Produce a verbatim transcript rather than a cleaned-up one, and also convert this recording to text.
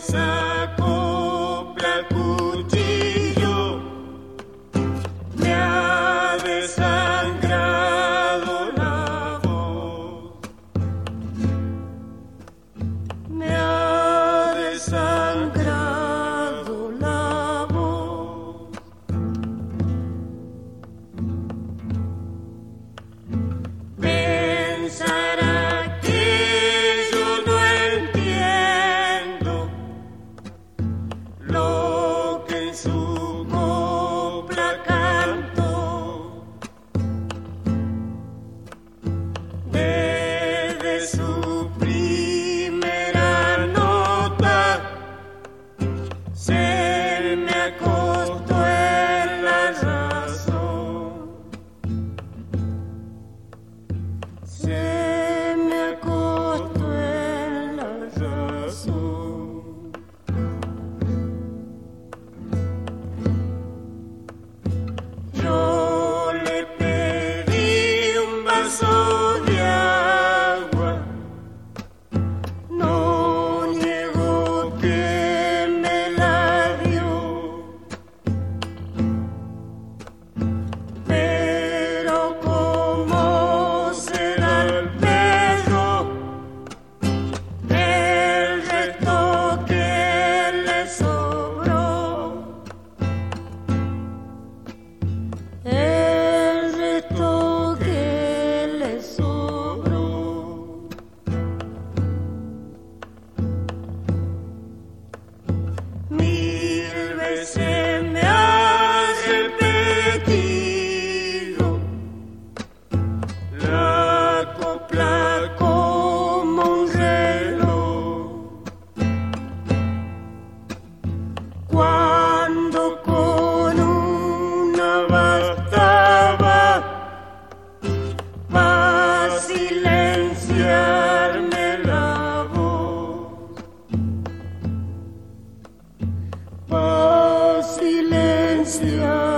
desacopla el cuchillo, me ha desangrado la voz, me ha desangrado la voz. Pensará que yo no entiendo lo que en su copla canto, desde su primera nota se me acostó en la razón, se me acostó en la razón. Yo le pedí un vaso de agua, no niego que me la dio, pero como será el pedo, el resto que le sobró, el resto que le sobró. Mil veces me ha repetido la copla como un reloj, cuando con una bastaba para silenciarme la voz, para silenciar